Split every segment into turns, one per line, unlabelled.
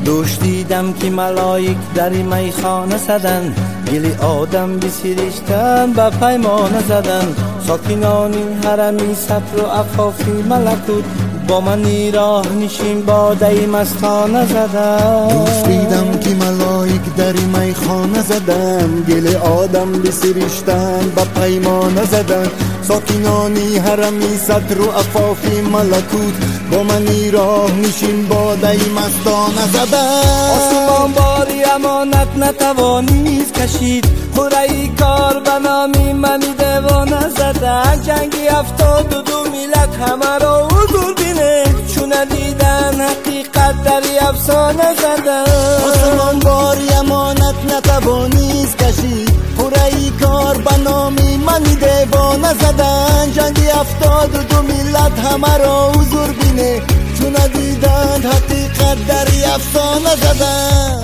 دوش دیدم که ملائک در میخانه زدن، گل آدم بسیرشتن به پیمانه زدن. ساکنان این حرمی صبر و عفافی ملکوت، با من راه نشین باده مستانه زدن.
دوست دیدم که ملائک در میخانه زدن، گل آدم بسیرشتن به پیمانه زدن. ساکنانی حرمی صدر و عفافی ملکوت، با من راه نشین باده مستانه زدن.
آسمان باری امانت نتوانیست کشید، خوره کار به نامی من دیوانه زدن. جنگی 72 ملت همه را حضور بینه، چون دیدن حقیقت در افسانه زدن.
آسمان باری امانت نتوانیست کشید، خوره کار به نامی من دیوانه زدن. جنگی 72 ملت همه را حضور بینه، چون دیدن حقیقت در افسانه زدن.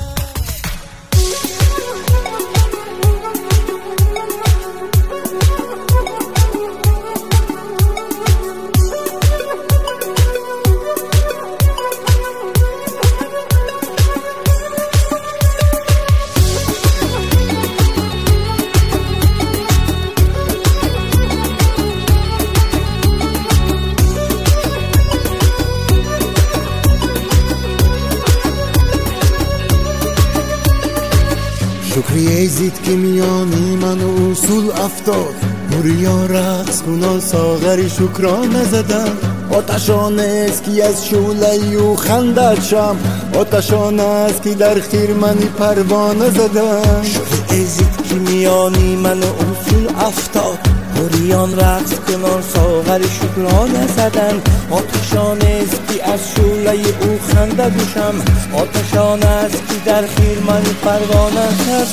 شکریه زید که میانی من و اصول افتاد، بریا رقص کن ساغر شکرانه زدن. آتشان است که از شعله و خندت شم، آتشان است که در خرمنی پروانه زدن.
شکریه زید که میانی من و اصول افتاد، بریان رقص کنان ساغر شکرانه زدن. آتشان است که از شعله او خنده دوشم، آتشان است که در خرمن پروانه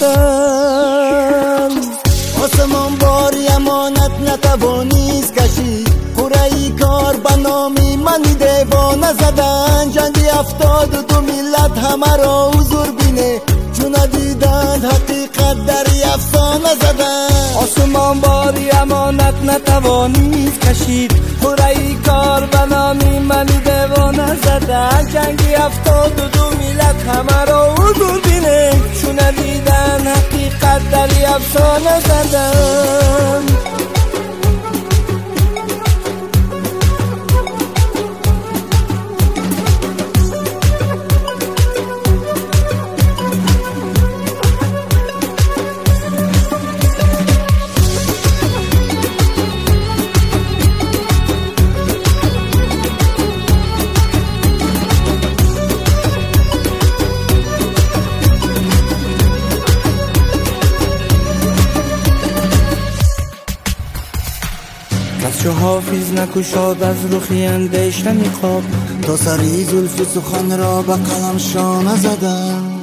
زدن.
آسمان باری امانت نتوانیست کشید، خوره کار به نامی من دیوانه زدن. جنگی 72 ملت همه را حضور بینه، چون دیدند حقیقت در افسانه زدن.
آسمان باری امانت نتوانیست کشید، خوره کار به نامی من دیوانه زدن. جنگی 72 ملت همه را حضور بینه، چون دیدن حقیقت در افسانه زدن. کس چو حافظ نکشاد از رخی اندیشه نقاب،
تا سری زلف سخن را به قلم شانه زدن.